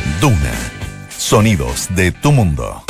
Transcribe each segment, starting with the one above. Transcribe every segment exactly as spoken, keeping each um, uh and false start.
Duna. Sonidos de tu mundo.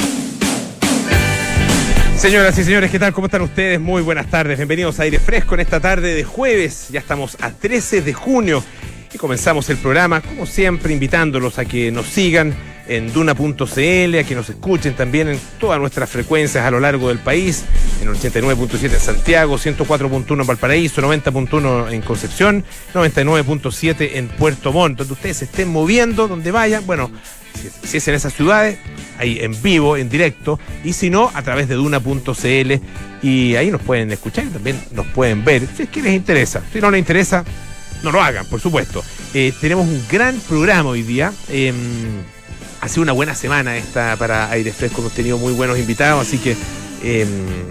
Señoras y señores, ¿qué tal? ¿Cómo están ustedes? Muy buenas tardes. Bienvenidos a Aire Fresco en esta tarde de jueves. Ya estamos a trece de junio y comenzamos el programa, como siempre, invitándolos a que nos sigan en duna punto c l, a que nos escuchen también en todas nuestras frecuencias a lo largo del país, en ochenta y nueve punto siete en Santiago, ciento cuatro punto uno en Valparaíso, noventa punto uno en Concepción, noventa y nueve punto siete en Puerto Montt, donde ustedes se estén moviendo, donde vayan. Bueno, si, si es en esas ciudades, ahí en vivo, en directo, y si no, a través de duna punto c l, y ahí nos pueden escuchar y también nos pueden ver, si es que les interesa. Si no les interesa, no lo hagan, por supuesto. Eh, tenemos un gran programa hoy día. Eh, ha sido una buena semana esta para Aire Fresco. Hemos tenido muy buenos invitados, así que eh,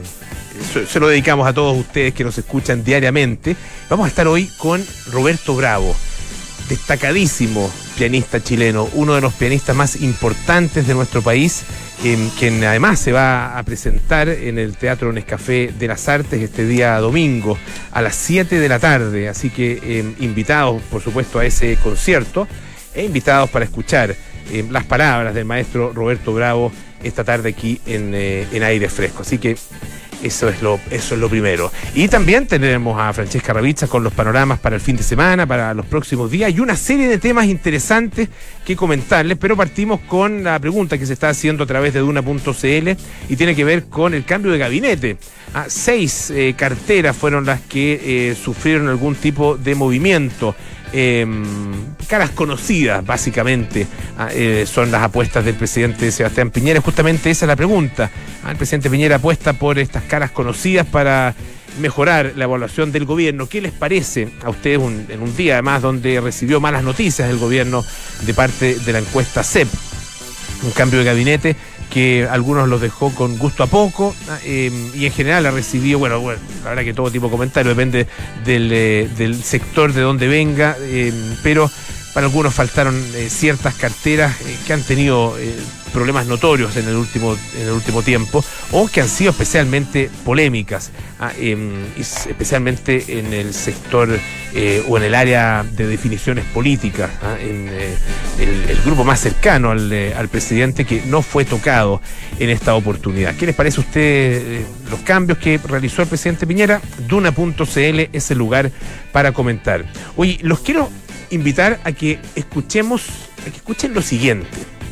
se, se lo dedicamos a todos ustedes que nos escuchan diariamente. Vamos a estar hoy con Roberto Bravo, destacadísimo pianista chileno, uno de los pianistas más importantes de nuestro país, eh, quien además se va a presentar en el Teatro Nescafé de las Artes este día domingo a las siete de la tarde, así que eh, invitados por supuesto a ese concierto e invitados para escuchar eh, las palabras del maestro Roberto Bravo esta tarde aquí en, eh, en Aire Fresco, así que Eso es, lo, eso es lo primero. Y también tenemos a Francesca Ravizza con los panoramas para el fin de semana, para los próximos días, y una serie de temas interesantes que comentarles, pero partimos con la pregunta que se está haciendo a través de duna punto c l y tiene que ver con el cambio de gabinete. Ah, seis eh, carteras fueron las que eh, sufrieron algún tipo de movimiento. Eh, caras conocidas, básicamente, eh, son las apuestas del presidente Sebastián Piñera. Justamente esa es la pregunta. Ah, el presidente Piñera apuesta por estas caras conocidas para mejorar la evaluación del gobierno. ¿Qué les parece a ustedes un, en un día además donde recibió malas noticias del gobierno de parte de la encuesta C E P? Un cambio de gabinete que algunos los dejó con gusto a poco, eh, y en general ha recibido, bueno, bueno, la verdad que todo tipo de comentarios, depende del, eh, del sector de donde venga, eh, pero para algunos faltaron eh, ciertas carteras eh, que han tenido eh, problemas notorios en el último en el último tiempo, o que han sido especialmente polémicas, ah, eh, especialmente en el sector eh, o en el área de definiciones políticas, ah, en eh, el, el grupo más cercano al, eh, al presidente, que no fue tocado en esta oportunidad. ¿Qué les parece a usted eh, los cambios que realizó el presidente Piñera? duna punto c l es el lugar para comentar. Oye, los quiero invitar a que escuchemos, a que escuchen lo siguiente,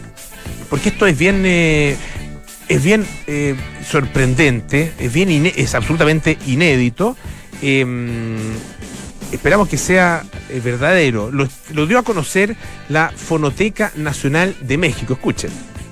porque esto es bien, eh, es bien eh, sorprendente, es bien iné- es absolutamente inédito. Eh, esperamos que sea eh, verdadero. Lo, lo dio a conocer la Fonoteca Nacional de México. Escuchen.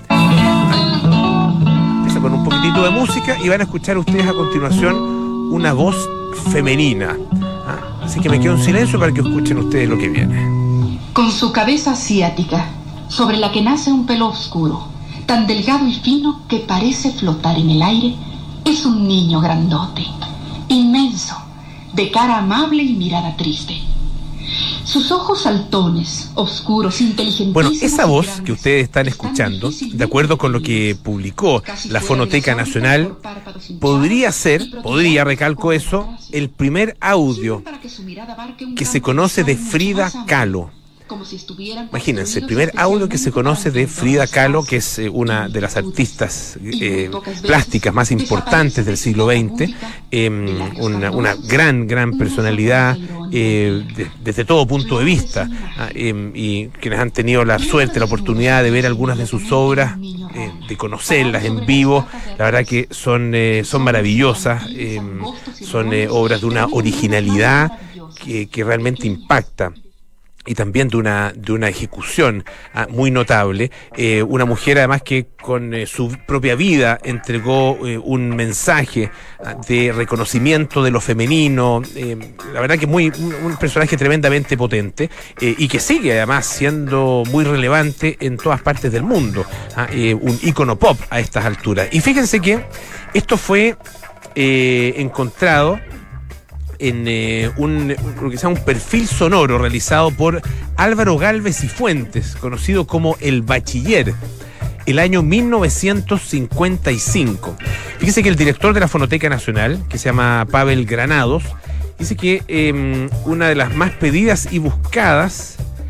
Empieza con un poquitito de música y van a escuchar ustedes a continuación una voz femenina. Así que me quedo en silencio para que escuchen ustedes lo que viene. Con su cabeza asiática, sobre la que nace un pelo oscuro, tan delgado y fino que parece flotar en el aire, es un niño grandote, inmenso, de cara amable y mirada triste. Sus ojos saltones, oscuros, inteligentísimos. Bueno, esa voz que ustedes están escuchando, de acuerdo con lo que publicó la Fonoteca Nacional, podría ser, podría, recalco eso, el primer audio que se conoce de Frida Kahlo. Imagínense, el primer audio que se conoce de Frida Kahlo, que es eh, una de las artistas eh, plásticas más importantes del siglo veinte, eh, una, una gran, gran personalidad eh, de, desde todo punto de vista, eh, y quienes han tenido la suerte, la oportunidad de ver algunas de sus obras, eh, de conocerlas en vivo, la verdad que son, eh, son maravillosas, eh, son eh, obras de una originalidad que, que realmente impacta, y también de una de una ejecución ah, muy notable. Eh, una mujer además que con eh, su propia vida entregó eh, un mensaje ah, de reconocimiento de lo femenino, eh, la verdad que muy un, un personaje tremendamente potente, eh, y que sigue además siendo muy relevante en todas partes del mundo, ah, eh, un ícono pop a estas alturas. Y fíjense que esto fue eh, encontrado en eh, un, lo que se llama un perfil sonoro realizado por Álvaro Gálvez y Fuentes, conocido como El Bachiller, el año mil novecientos cincuenta y cinco. Fíjese que el director de la Fonoteca Nacional, que se llama Pavel Granados, dice que eh, una de las más pedidas y buscadas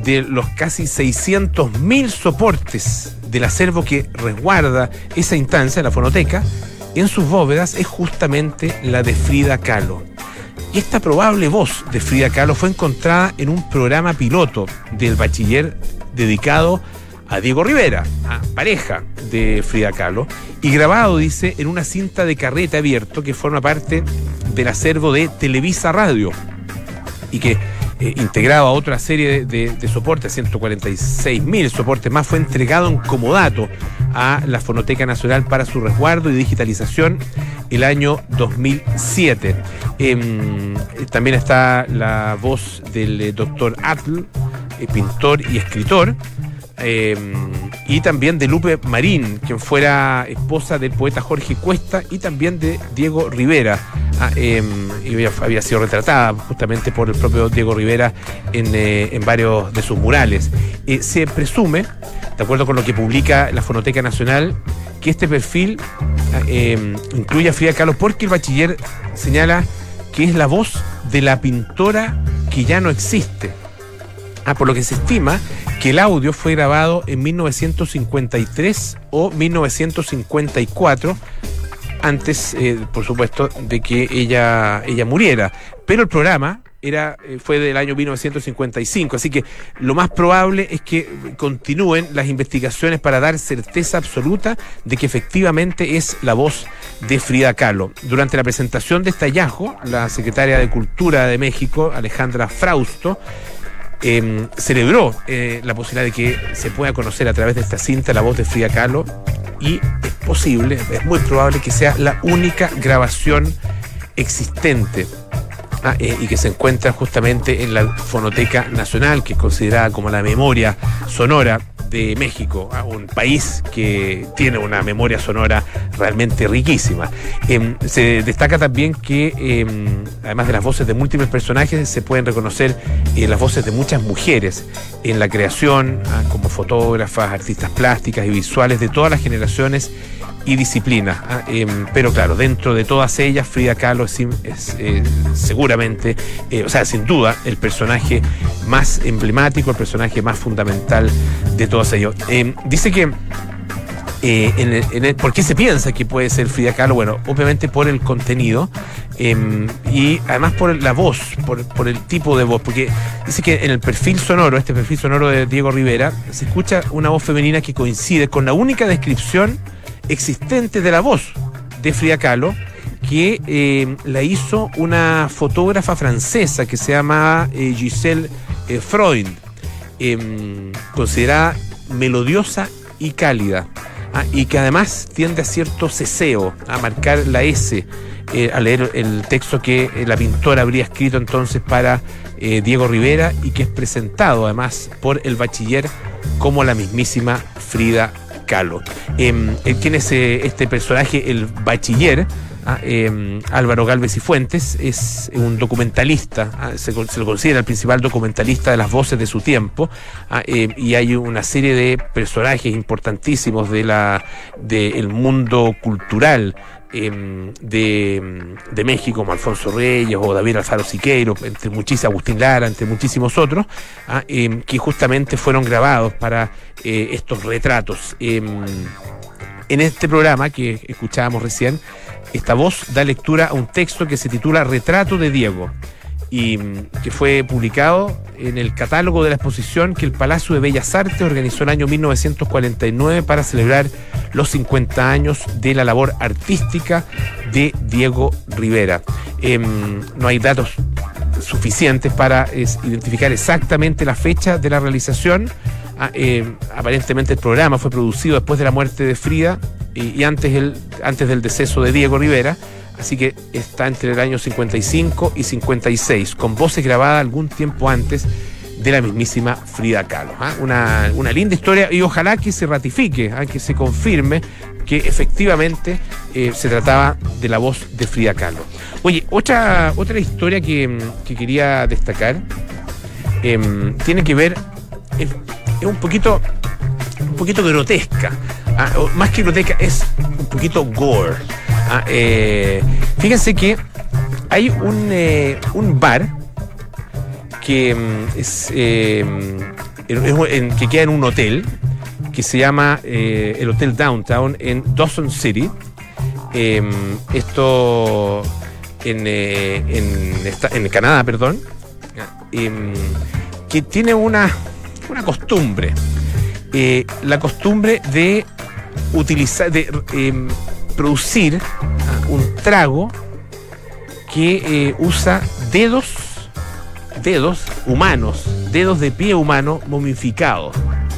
de los casi seiscientos mil soportes del acervo que resguarda esa instancia, la fonoteca, en sus bóvedas es justamente la de Frida Kahlo. Y esta probable voz de Frida Kahlo fue encontrada en un programa piloto del Bachiller dedicado a Diego Rivera, a pareja de Frida Kahlo, y grabado, dice, en una cinta de carrete abierto que forma parte del acervo de Televisa Radio y que, eh, integrado a otra serie de, de, de soportes, ciento cuarenta y seis mil soportes más, fue entregado en comodato a la Fonoteca Nacional para su resguardo y digitalización el año dos mil siete. Eh, también está la voz del eh, doctor Atl, eh, pintor y escritor, eh, y también de Lupe Marín, quien fuera esposa del poeta Jorge Cuesta, y también de Diego Rivera. Ah, eh, había, había sido retratada justamente por el propio Diego Rivera en, eh, en varios de sus murales. Eh, se presume, de acuerdo con lo que publica la Fonoteca Nacional, que este perfil eh, incluye a Frida Kahlo porque el Bachiller señala que es la voz de la pintora que ya no existe. Ah, por lo que se estima que el audio fue grabado en mil novecientos cincuenta y tres o mil novecientos cincuenta y cuatro, antes, eh, por supuesto, de que ella, ella muriera. Pero el programa era, eh, fue del año mil novecientos cincuenta y cinco, así que lo más probable es que continúen las investigaciones para dar certeza absoluta de que efectivamente es la voz de Frida Kahlo. Durante la presentación de este hallazgo, la secretaria de Cultura de México, Alejandra Frausto, eh, celebró eh, la posibilidad de que se pueda conocer a través de esta cinta la voz de Frida Kahlo, y es posible, es muy probable que sea la única grabación existente. Ah, eh, y que se encuentra justamente en la Fonoteca Nacional, que es considerada como la memoria sonora de México, ah, un país que tiene una memoria sonora realmente riquísima. Eh, se destaca también que, eh, además de las voces de múltiples personajes, se pueden reconocer eh, las voces de muchas mujeres en la creación, ah, como fotógrafas, artistas plásticas y visuales de todas las generaciones y disciplinas. Ah, eh, pero claro, dentro de todas ellas, Frida Kahlo es, es eh, seguramente, eh, o sea, sin duda, el personaje más emblemático, el personaje más fundamental de todos ellos. Eh, dice que, eh, en el, en el, ¿por qué se piensa que puede ser Frida Kahlo? Bueno, obviamente por el contenido, eh, y además por la voz, por, por el tipo de voz, porque dice que en el perfil sonoro, este perfil sonoro de Diego Rivera, se escucha una voz femenina que coincide con la única descripción existente de la voz de Frida Kahlo, que eh, la hizo una fotógrafa francesa que se llama eh, Giselle eh, Freund, eh, considerada melodiosa y cálida, ah, y que además tiende a cierto ceseo, a marcar la S, eh, a leer el texto que eh, la pintora habría escrito entonces para eh, Diego Rivera, y que es presentado además por el Bachiller como la mismísima Frida Kahlo. Eh, ¿Quién es eh, este personaje? El Bachiller, ah, eh, Álvaro Gálvez y Fuentes, es un documentalista, ah, se, se lo considera el principal documentalista de las voces de su tiempo, ah, eh, y hay una serie de personajes importantísimos de la del mundo cultural eh, de, de México, como Alfonso Reyes o David Alfaro Siqueiro, entre muchísimos, Agustín Lara, entre muchísimos otros, ah, eh, que justamente fueron grabados para eh, estos retratos. Eh, en este programa que escuchábamos recién, esta voz da lectura a un texto que se titula Retrato de Diego, y que fue publicado en el catálogo de la exposición que el Palacio de Bellas Artes organizó el año mil novecientos cuarenta y nueve para celebrar los cincuenta años de la labor artística de Diego Rivera. Eh, no hay datos suficientes para es, identificar exactamente la fecha de la realización. Ah, eh, aparentemente el programa fue producido después de la muerte de Frida y, y antes, el, antes del deceso de Diego Rivera, así que está entre el año cincuenta y cinco y cincuenta y seis, con voces grabadas algún tiempo antes de la mismísima Frida Kahlo. ¿Ah? Una, una linda historia, y ojalá que se ratifique, ¿ah? que se confirme que efectivamente eh, se trataba de la voz de Frida Kahlo. Oye, otra, otra historia que, que quería destacar eh, tiene que ver, es, es un poquito un poquito grotesca, ah, más que grotesca, es un poquito gore. Ah, eh, fíjense que hay un, eh, un bar que es, eh, en, en, que queda en un hotel que se llama eh, el Hotel Downtown en Dawson City. Eh, esto en, eh, en, esta, en Canadá, perdón, eh, que tiene una, una costumbre, eh, la costumbre de utilizar, de eh, producir uh, un trago que eh, usa dedos, dedos humanos, dedos de pie humano momificados.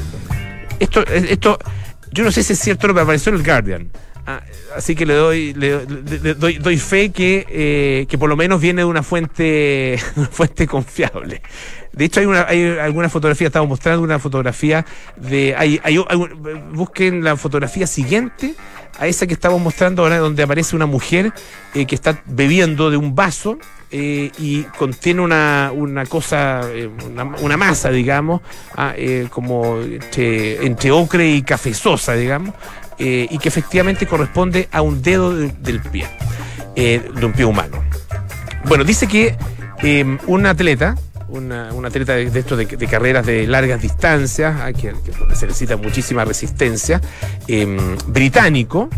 Esto, esto, yo no sé si es cierto, pero me apareció en el Guardian. Ah, así que le doy, le, le, le doy, doy fe que, eh, que por lo menos viene de una fuente, una fuente confiable. De hecho, hay una, hay alguna fotografía, estamos mostrando una fotografía de, hay, hay, hay, busquen la fotografía siguiente a esa que estamos mostrando ahora, donde aparece una mujer eh, que está bebiendo de un vaso. Eh, y contiene una, una cosa, eh, una, una masa, digamos, ah, eh, como entre, entre ocre y cafezosa, digamos, eh, y que efectivamente corresponde a un dedo de, del pie, eh, de un pie humano. Bueno, dice que eh, un atleta, una, un atleta de, de estos de, de carreras de largas distancias, ah, que, que se necesita muchísima resistencia, eh, británico,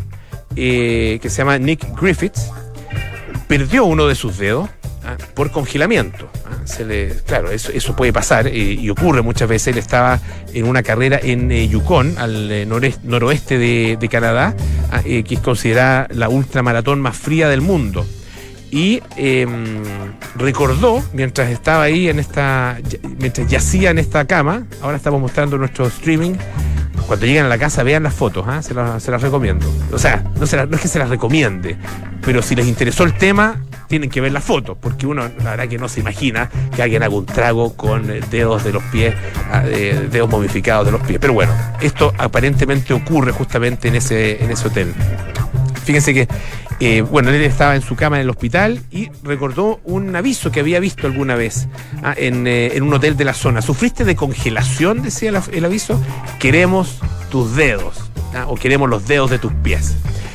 eh, que se llama Nick Griffiths, perdió uno de sus dedos ¿ah? por congelamiento. ¿ah? Se le, claro, eso, eso puede pasar eh, y ocurre muchas veces. Él estaba en una carrera en eh, Yukon, al eh, noreste, noroeste de, de Canadá, ¿ah? eh, que es considerada la ultramaratón más fría del mundo. Y eh, recordó, mientras estaba ahí en esta, mientras yacía en esta cama, ahora estamos mostrando nuestro streaming. Cuando lleguen a la casa, vean las fotos, ¿eh? se, las, se las recomiendo. O sea, no, se las, no es que se las recomiende, pero si les interesó el tema, tienen que ver las fotos, porque uno, la verdad que no se imagina que alguien haga un trago con dedos de los pies, eh, dedos momificados de los pies. Pero bueno, esto aparentemente ocurre justamente en ese, en ese hotel. Fíjense que, eh, bueno, él estaba en su cama en el hospital y recordó un aviso que había visto alguna vez ah, en, eh, en un hotel de la zona. ¿Sufriste de congelación?, decía el, el aviso. Queremos tus dedos, ah, o queremos los dedos de tus pies.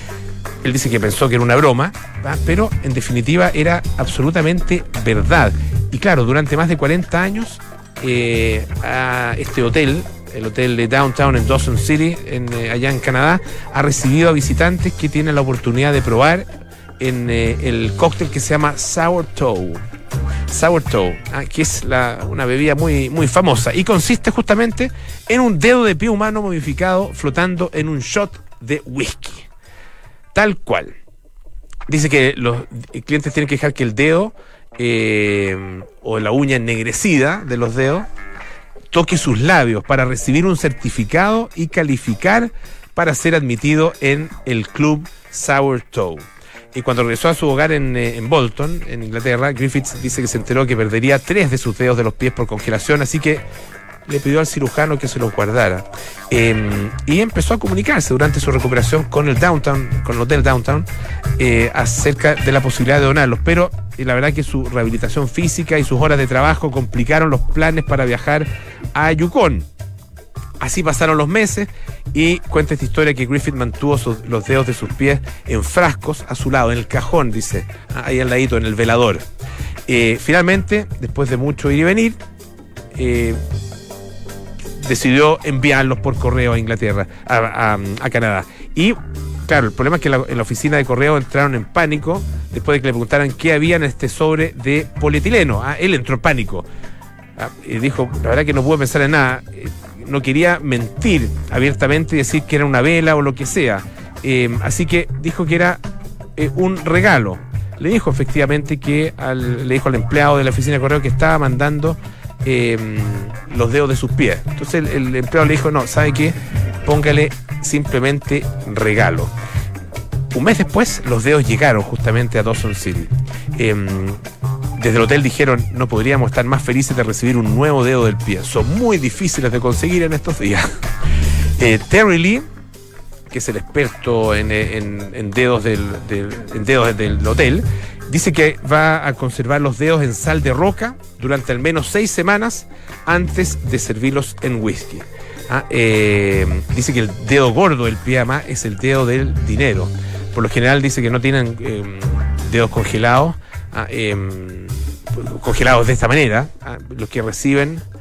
Él dice que pensó que era una broma, ah, pero en definitiva era absolutamente verdad. Y claro, durante más de cuarenta años, eh, a este hotel, el hotel de Downtown en Dawson City, en, eh, allá en Canadá, ha recibido a visitantes que tienen la oportunidad de probar en eh, el cóctel que se llama Sourdough. Sourdough, ah, que es la, una bebida muy, muy famosa y consiste justamente en un dedo de pie humano momificado flotando en un shot de whisky. Tal cual. Dice que los clientes tienen que dejar que el dedo eh, o la uña ennegrecida de los dedos toque sus labios para recibir un certificado y calificar para ser admitido en el club Sourdough. Y cuando regresó a su hogar en, en Bolton, en Inglaterra, Griffiths dice que se enteró que perdería tres de sus dedos de los pies por congelación, así que le pidió al cirujano que se los guardara. Eh, y empezó a comunicarse durante su recuperación con el Downtown, con el Hotel Downtown, eh, acerca de la posibilidad de donarlos. Pero eh, la verdad que su rehabilitación física y sus horas de trabajo complicaron los planes para viajar a Yukon. Así pasaron los meses y cuenta esta historia que Griffith mantuvo sus, los dedos de sus pies en frascos a su lado, en el cajón, dice, ahí al ladito, en el velador. Eh, finalmente, después de mucho ir y venir, eh, decidió enviarlos por correo a Inglaterra, a, a, a Canadá. Y claro, el problema es que la, en la oficina de correo entraron en pánico después de que le preguntaran qué había en este sobre de polietileno. Ah, él entró en pánico. Ah, y dijo, la verdad que no pude pensar en nada. Eh, no quería mentir abiertamente y decir que era una vela o lo que sea. Eh, así que dijo que era eh, un regalo. Le dijo efectivamente que al, le dijo al empleado de la oficina de correo que estaba mandando Eh, los dedos de sus pies. Entonces el, el empleado le dijo, no, ¿sabe qué? Póngale simplemente regalo. Un mes después los dedos llegaron justamente a Dawson City. Eh, desde el hotel dijeron, no podríamos estar más felices de recibir un nuevo dedo del pie. Son muy difíciles de conseguir en estos días. Eh, Terry Lee, que es el experto en, en, en, dedos del, del, en dedos del hotel, dice que va a conservar los dedos en sal de roca durante al menos seis semanas antes de servirlos en whisky. Ah, eh, dice que el dedo gordo del pie además es el dedo del dinero. Por lo general dice que no tienen eh, dedos congelados, ah, eh, congelados de esta manera. Ah, los que reciben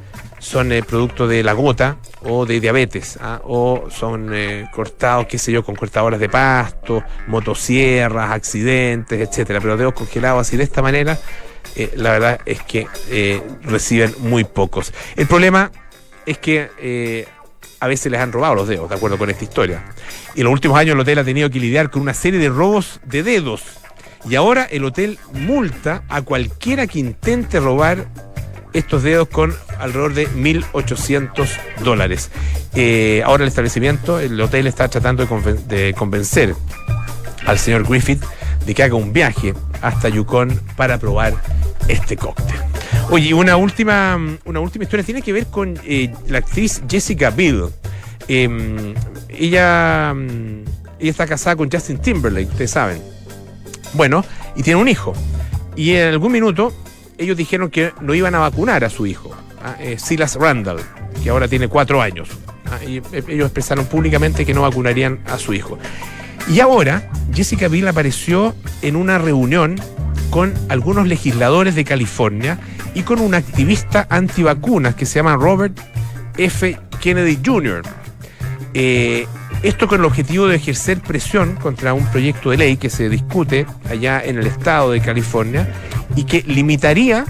son eh, producto de la gota o de diabetes, ¿ah? O son eh, cortados, qué sé yo, con cortadoras de pasto, motosierras, accidentes, etcétera. Pero dedos congelados así de esta manera, eh, la verdad es que eh, reciben muy pocos. El problema es que eh, a veces les han robado los dedos, de acuerdo con esta historia. Y en los últimos años el hotel ha tenido que lidiar con una serie de robos de dedos. Y ahora el hotel multa a cualquiera que intente robar estos dedos con alrededor de mil ochocientos dólares. Eh, ahora el establecimiento, el hotel está tratando de, conven- de convencer al señor Griffith de que haga un viaje hasta Yukon para probar este cóctel. Oye, y una última, una última historia tiene que ver con eh, la actriz Jessica Biel. Eh, ella, ella está casada con Justin Timberlake, ustedes saben. Bueno, y tiene un hijo. Y en algún minuto ellos dijeron que no iban a vacunar a su hijo, ¿ah? eh, Silas Randall, que ahora tiene cuatro años. ¿ah? Y ellos expresaron públicamente que no vacunarían a su hijo. Y ahora Jessica Biel apareció en una reunión con algunos legisladores de California y con un activista antivacunas que se llama Robert F. Kennedy junior Eh, esto con el objetivo de ejercer presión contra un proyecto de ley que se discute allá en el estado de California y que limitaría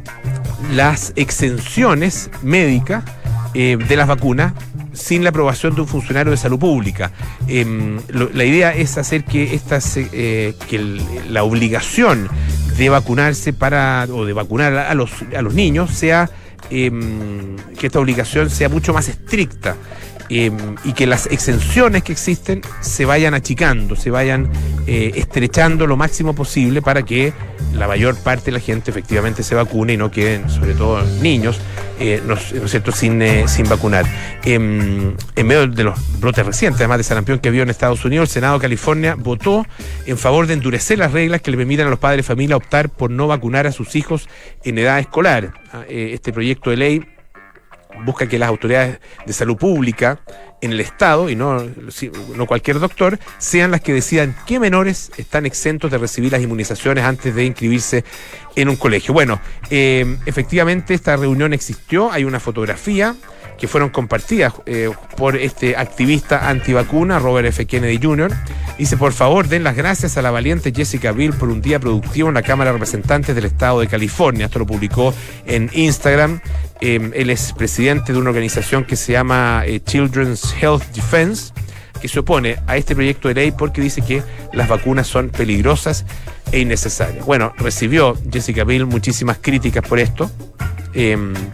las exenciones médicas eh, de las vacunas sin la aprobación de un funcionario de salud pública. Eh, lo, la idea es hacer que, estas, eh, que el, la obligación de vacunarse para o de vacunar a los, a los niños sea eh, que esta obligación sea mucho más estricta. Eh, y que las exenciones que existen se vayan achicando, se vayan eh, estrechando lo máximo posible para que la mayor parte de la gente efectivamente se vacune y no queden, sobre todo niños, eh, no, ¿no es cierto?, sin, eh, sin vacunar. Eh, en medio de los brotes recientes, además de sarampión que vio en Estados Unidos, el Senado de California votó en favor de endurecer las reglas que le permitan a los padres de familia optar por no vacunar a sus hijos en edad escolar. Eh, este proyecto de ley busca que las autoridades de salud pública en el estado, y no, no cualquier doctor, sean las que decidan qué menores están exentos de recibir las inmunizaciones antes de inscribirse en un colegio. Bueno, eh, efectivamente esta reunión existió, hay una fotografía que fueron compartidas eh, por este activista antivacuna, Robert F. Kennedy junior Dice, por favor, den las gracias a la valiente Jessica Biel por un día productivo en la Cámara de Representantes del Estado de California. Esto lo publicó en Instagram. Eh, él es presidente de una organización que se llama eh, Children's Health Defense, que se opone a este proyecto de ley porque dice que las vacunas son peligrosas e innecesarias. Bueno, recibió Jessica Biel muchísimas críticas por esto. Eh,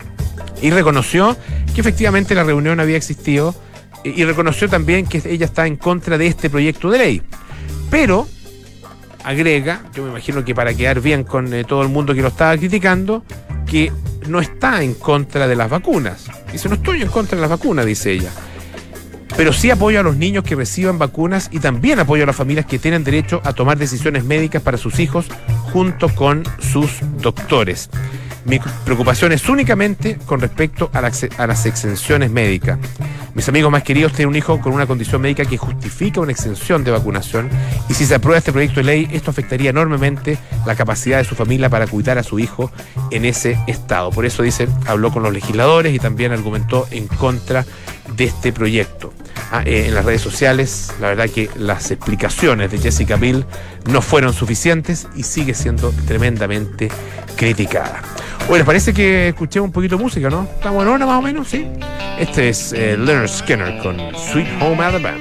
Y reconoció que efectivamente la reunión había existido y reconoció también que ella está en contra de este proyecto de ley. Pero agrega, yo me imagino que para quedar bien con eh, todo el mundo que lo estaba criticando, que no está en contra de las vacunas. Dice, no estoy en contra de las vacunas, dice ella. Pero sí apoyo a los niños que reciban vacunas y también apoyo a las familias que tienen derecho a tomar decisiones médicas para sus hijos junto con sus doctores. Mi preocupación es únicamente con respecto a, la, a las exenciones médicas. Mis amigos más queridos tienen un hijo con una condición médica que justifica una exención de vacunación y si se aprueba este proyecto de ley, esto afectaría enormemente la capacidad de su familia para cuidar a su hijo en ese estado. Por eso, dice, habló con los legisladores y también argumentó en contra de este proyecto. Ah, eh, en las redes sociales, la verdad que las explicaciones de Jessica Biel no fueron suficientes y sigue siendo tremendamente criticada. Bueno, les parece que escuché un poquito de música, ¿no? ¿Estamos en hora más o menos? Sí. Este es eh, Leonard Skinner con Sweet Home Alabama.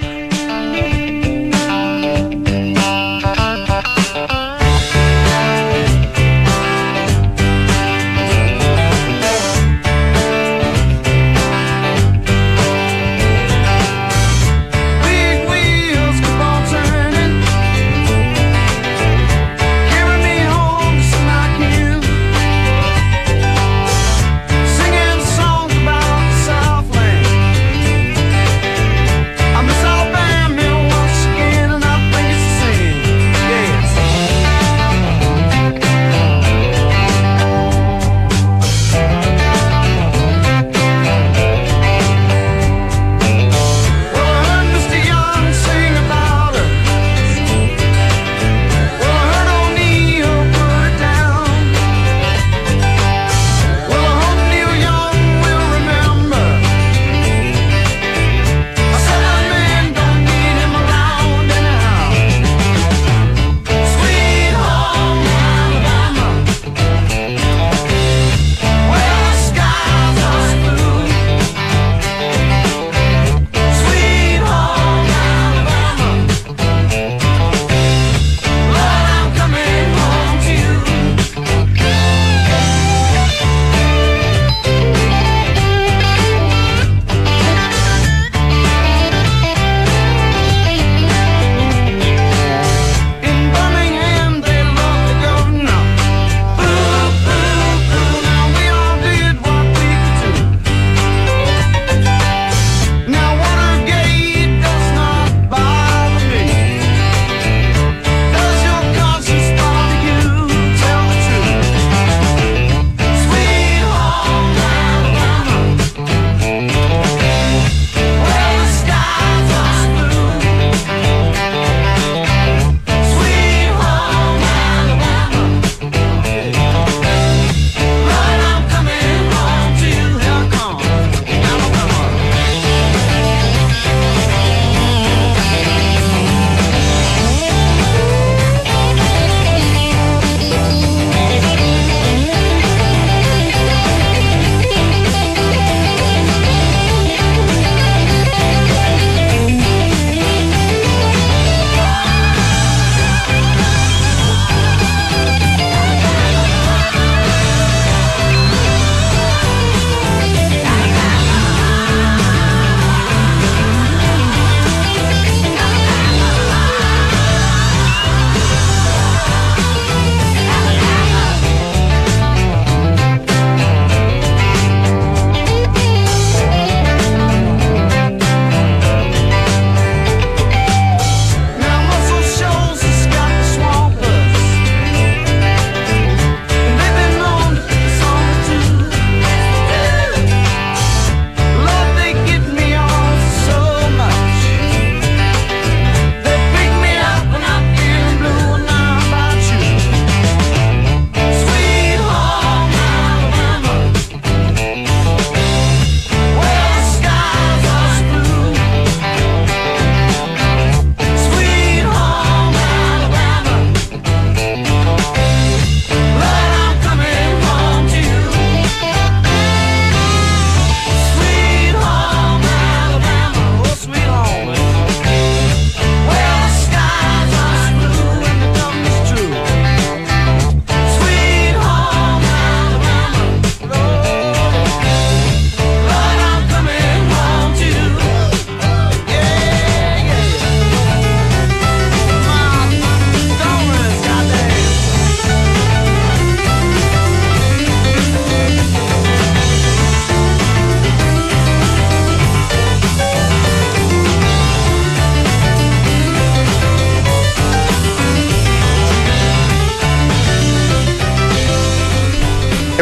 I'm so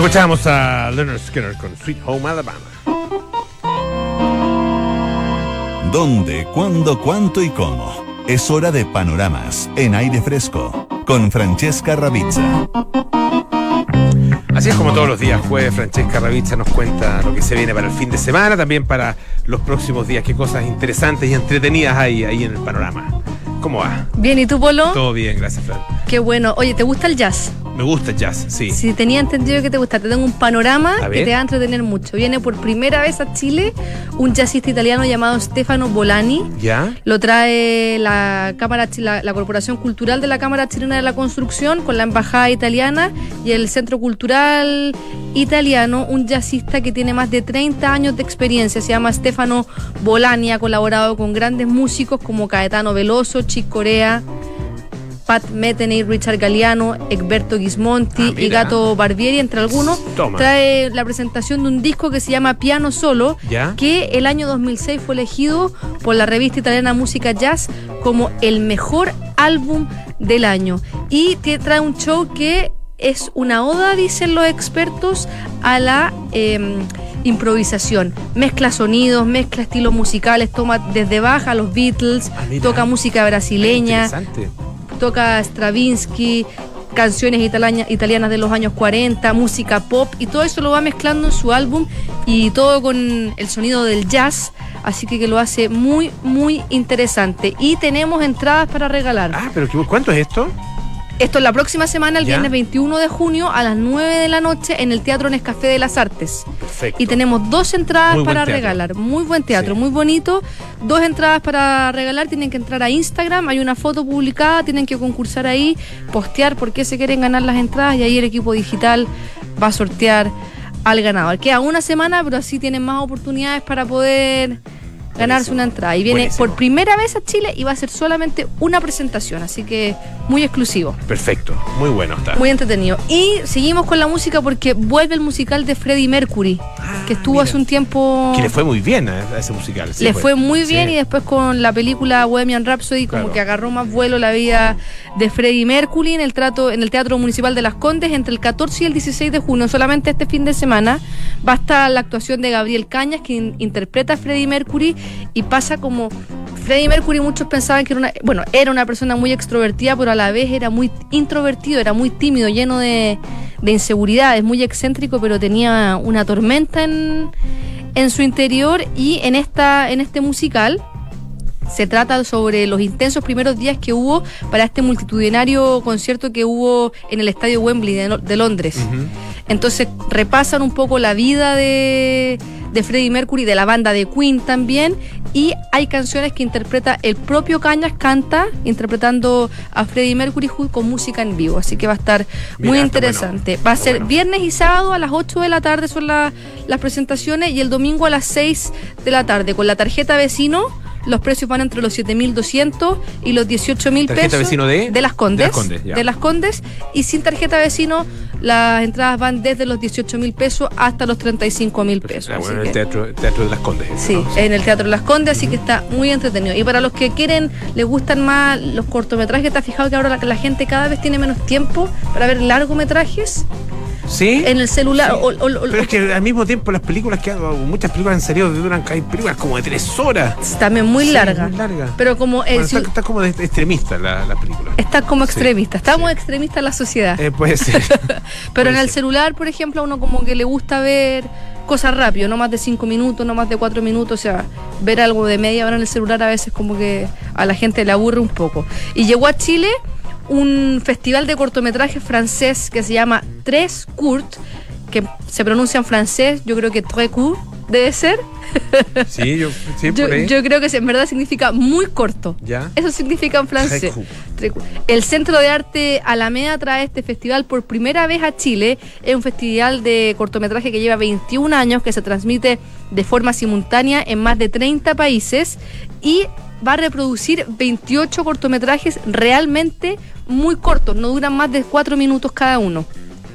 Escuchamos a Leonard Skinner con Sweet Home Alabama. ¿Dónde, cuándo, cuánto y cómo? Es hora de panoramas en aire fresco con Francesca Ravizza. Así es como todos los días, jueves, Francesca Ravizza nos cuenta lo que se viene para el fin de semana, también para los próximos días, qué cosas interesantes y entretenidas hay ahí en el panorama. ¿Cómo va? Bien, ¿y tú, Polo? Todo bien, gracias, Fran. Qué bueno. Oye, ¿te gusta el jazz? Me gusta el jazz, sí. Si tenía entendido que te gusta, te tengo un panorama que te va a entretener mucho. Viene por primera vez a Chile un jazzista italiano llamado Stefano Bolani. ¿Ya? Lo trae la Cámara, la, la Corporación Cultural de la Cámara Chilena de la Construcción con la Embajada Italiana y el Centro Cultural Italiano. Un jazzista que tiene más de treinta años de experiencia. Se llama Stefano Bolani. Ha colaborado con grandes músicos como Caetano Veloso, Chick Corea, Pat Metheny, Richard Galliano, Egberto Gismonti ah, y Gato Barbieri, entre algunos. Toma. Trae la presentación de un disco que se llama Piano Solo, ¿ya? Que el año dos mil seis fue elegido por la revista italiana Música Jazz como el mejor álbum del año. Y trae un show que es una oda, dicen los expertos, a la eh, improvisación. Mezcla sonidos, mezcla estilos musicales, toma desde Bach a los Beatles, ah, toca música brasileña, interesante. Toca Stravinsky, canciones italianas, italianas de los años cuarenta, música pop, y todo eso lo va mezclando en su álbum y todo con el sonido del jazz, así que, que lo hace muy, muy interesante. Y tenemos entradas para regalar. Ah, pero ¿cuánto es esto? Esto es la próxima semana, el ¿Ya? viernes veintiuno de junio a las nueve de la noche en el Teatro Nescafé de las Artes. Perfecto. Y tenemos dos entradas Muy buen para teatro. regalar. Muy buen teatro, Sí. muy bonito. Dos entradas para regalar. Tienen que entrar a Instagram. Hay una foto publicada. Tienen que concursar ahí, postear por qué se quieren ganar las entradas. Y ahí el equipo digital va a sortear al ganador. Queda una semana, pero así tienen más oportunidades para poder ganarse Buenísimo. una entrada. Y viene Buenísimo. por primera vez a Chile y va a ser solamente una presentación. Así que muy exclusivo. Perfecto, muy bueno está. Muy entretenido. Y seguimos con la música porque vuelve el musical de Freddie Mercury, Ah, que estuvo mira. hace un tiempo... Que le fue muy bien a, a ese musical. Sí, le fue muy bien, sí. y después con la película Bohemian Rhapsody como Claro. que agarró más vuelo la vida de Freddie Mercury en el trato en el Teatro Municipal de Las Condes entre el catorce y el dieciséis de junio. Solamente este fin de semana va a estar la actuación de Gabriel Cañas, que in- interpreta a Freddie Mercury, y pasa como... Freddie Mercury, muchos pensaban que era una, bueno, era una persona muy extrovertida, pero a la vez era muy introvertido, era muy tímido, lleno de, de inseguridades, muy excéntrico, pero tenía una tormenta en, en su interior. Y en esta, en este musical se trata sobre los intensos primeros días que hubo para este multitudinario concierto que hubo en el estadio Wembley de, de Londres. Ujú. Entonces repasan un poco la vida de, de Freddie Mercury, de la banda de Queen también, y hay canciones que interpreta el propio Cañas, canta interpretando a Freddie Mercury con música en vivo, así que va a estar Mira, muy está interesante. bueno, Va a está ser bueno. viernes y sábado a las ocho de la tarde son la- las presentaciones, y el domingo a las seis de la tarde con la tarjeta vecino. Los precios van entre los siete mil doscientos y los dieciocho mil pesos. ¿Tarjeta vecino de? De Las Condes. De Las Condes, ya. De Las Condes. Y sin tarjeta vecino, las entradas van desde los dieciocho mil pesos hasta los treinta y cinco mil pesos. Ah, bueno, así el que- teatro, teatro de las Condes. Sí, ¿no? en el Teatro de Las Condes, así que está muy entretenido. Y para los que quieren, les gustan más los cortometrajes, ¿te has fijado que ahora la, la gente cada vez tiene menos tiempo para ver largometrajes ¿Sí? en el celular? Sí. O, o- o- Pero es que al mismo tiempo las películas que hago, muchas películas en serio duran, hay películas como de tres horas. también muy Sí, larga. muy larga. Pero como el Bueno, está, ciu- está como de extremista la, la película. está como Sí, extremista, estamos sí. extremistas en la sociedad. Eh, puede ser. Pero puede en el ser. celular, por ejemplo, a uno como que le gusta ver cosas rápido, no más de cinco minutos, no más de cuatro minutos, o sea, ver algo de media hora en el celular a veces como que a la gente le aburre un poco. Y llegó a Chile un festival de cortometrajes francés que se llama Tres Courts, que se pronuncia en francés, yo creo que Tres Courts debe ser. Sí, yo, sí, Yo, por ahí. yo creo que en verdad significa muy corto. ¿Ya? Eso significa en francés. Très court. Très court. El Centro de Arte Alameda trae este festival por primera vez a Chile. Es un festival de cortometraje que lleva veintiún años, que se transmite de forma simultánea en más de treinta países y va a reproducir veintiocho cortometrajes realmente muy cortos, no duran más de cuatro minutos cada uno.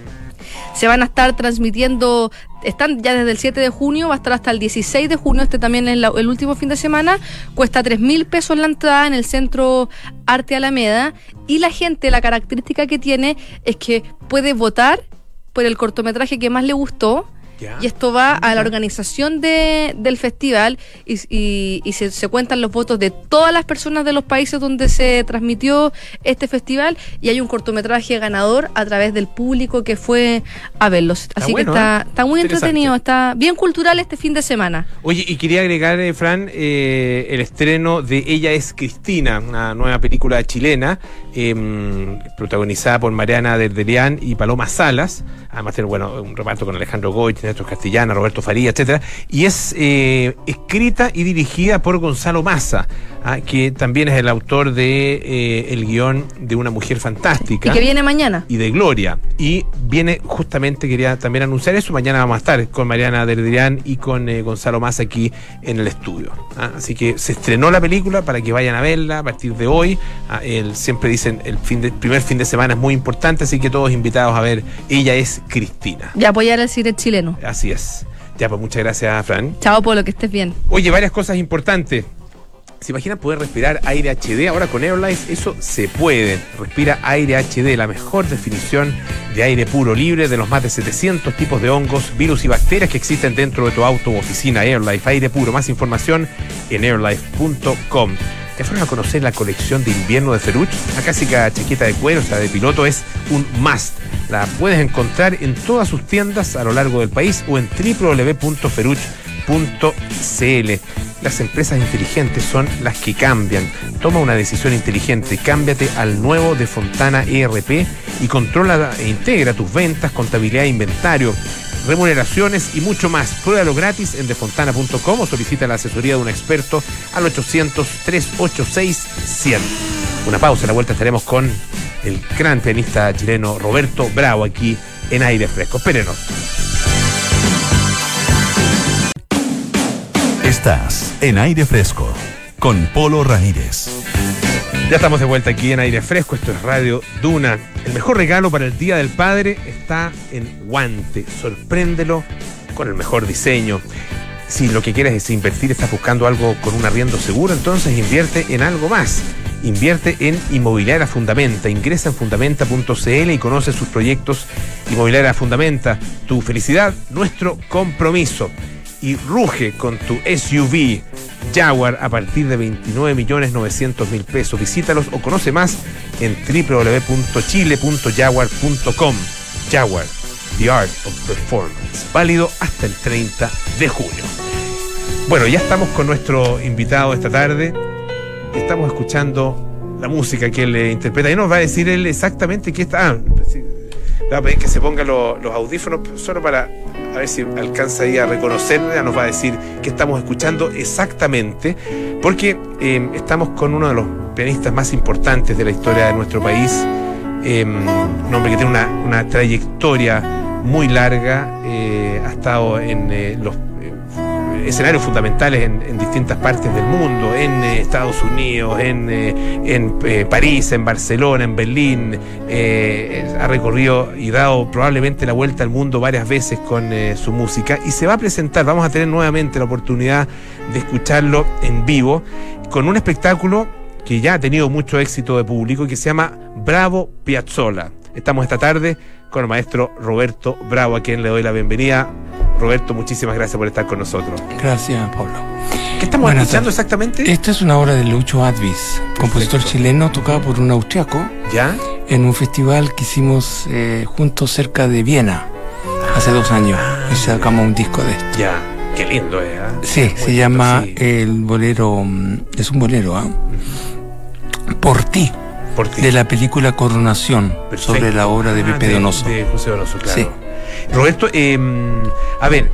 Se van a estar transmitiendo, están ya desde el siete de junio, va a estar hasta el dieciséis de junio, este también es la, el último fin de semana, cuesta tres mil pesos la entrada en el Centro Arte Alameda, y la gente, la característica que tiene es que puede votar por el cortometraje que más le gustó. Ya. Y esto va a la organización de, del festival y, y, y se, se cuentan los votos de todas las personas de los países donde se transmitió este festival y hay un cortometraje ganador a través del público que fue a verlos. Está Así bueno, que está, ¿eh? está muy entretenido, está bien cultural este fin de semana. Oye, y quería agregar, eh, Fran, eh, el estreno de Ella es Cristina, una nueva película chilena eh, protagonizada por Mariana Derderian y Paloma Salas. Además tiene, bueno, un reparto con Alejandro Goich, Néstor Castellana, Roberto Faría, etcétera, y es eh, escrita y dirigida por Gonzalo Massa, ah, que también es el autor de eh, el guión de Una Mujer Fantástica. Y que viene mañana. Y de Gloria. Y viene justamente, quería también anunciar eso, mañana vamos a estar con Mariana Derderian y con eh, Gonzalo Massa aquí en el estudio. Ah, así que se estrenó la película para que vayan a verla a partir de hoy. Ah, el, siempre dicen, el fin de, primer fin de semana es muy importante, así que todos invitados a ver Ella es Cristina. Y apoyar al cine chileno. Así es. Ya, pues muchas gracias, Fran. Chao, Polo, que estés bien. Oye, varias cosas importantes. ¿Se imaginan poder respirar aire H D ahora con AirLife? Eso se puede. Respira aire H D, la mejor definición de aire puro, libre de los más de setecientos tipos de hongos, virus y bacterias que existen dentro de tu auto o oficina. AirLife, aire puro. Más información en airlife punto com. ¿Ya fueron a conocer la colección de invierno de Feruch? La clásica chaqueta de cuero, o sea, de piloto, es un must. La puedes encontrar en todas sus tiendas a lo largo del país o en doble u doble u doble u punto feruch punto c l. Las empresas inteligentes son las que cambian. Toma una decisión inteligente, cámbiate al nuevo de Fontana E R P y controla e integra tus ventas, contabilidad e inventario, remuneraciones y mucho más. Pruébalo gratis en defontana punto com o solicita la asesoría de un experto al ochocientos, trescientos ochenta y seis, cien. Una pausa, a la vuelta estaremos con el gran pianista chileno Roberto Bravo aquí en Aire Fresco. Espérenos. Estás en Aire Fresco con Polo Ramírez. Ya estamos de vuelta aquí en Aire Fresco, esto es Radio Duna. El mejor regalo para el Día del Padre está en Guante. Sorpréndelo con el mejor diseño. Si lo que quieres es invertir, estás buscando algo con un arriendo seguro, entonces invierte en algo más. Invierte en Inmobiliaria Fundamenta. Ingresa en fundamenta punto c l y conoce sus proyectos. Inmobiliaria Fundamenta, tu felicidad, nuestro compromiso. Y ruge con tu S U V Jaguar a partir de veintinueve millones novecientos mil pesos. Visítalos o conoce más en doble u doble u doble u punto chile punto jaguar punto com. Jaguar, the art of performance. Válido hasta el treinta de junio. Bueno, ya estamos con nuestro invitado esta tarde. Estamos escuchando la música que él le interpreta y nos va a decir él exactamente qué está. Ah, sí, le va a pedir que se ponga lo, los audífonos solo para a ver si alcanza ahí a reconocer. Ya nos va a decir qué estamos escuchando exactamente, porque eh, estamos con uno de los pianistas más importantes de la historia de nuestro país, eh, un hombre que tiene una, una trayectoria muy larga, eh, ha estado en eh, los escenarios fundamentales en, en distintas partes del mundo, en eh, Estados Unidos, en, eh, en eh, París, en Barcelona, en Berlín, eh, ha recorrido y dado probablemente la vuelta al mundo varias veces con eh, su música y se va a presentar, vamos a tener nuevamente la oportunidad de escucharlo en vivo con un espectáculo que ya ha tenido mucho éxito de público y que se llama Bravo Piazzolla. Estamos esta tarde con el maestro Roberto Bravo, a quien le doy la bienvenida. Roberto, muchísimas gracias por estar con nosotros. Gracias, Pablo. ¿Qué estamos Buenas escuchando tardes. exactamente? Esta es una obra de Lucho Advis, compositor Perfecto. chileno, tocado por un austriaco. ¿Ya? En un festival que hicimos eh, juntos cerca de Viena, hace dos años. Ah, y sacamos un disco de esto. Ya, qué lindo es, ¿eh? Sí, es se llama sí. el bolero, es un bolero, ¿eh? Uh-huh. Por ti. Por ti. De la película Coronación, Perfecto. sobre la obra de ah, Pepe de, Donoso. De José Donoso, claro. Sí. Roberto, eh, a ver,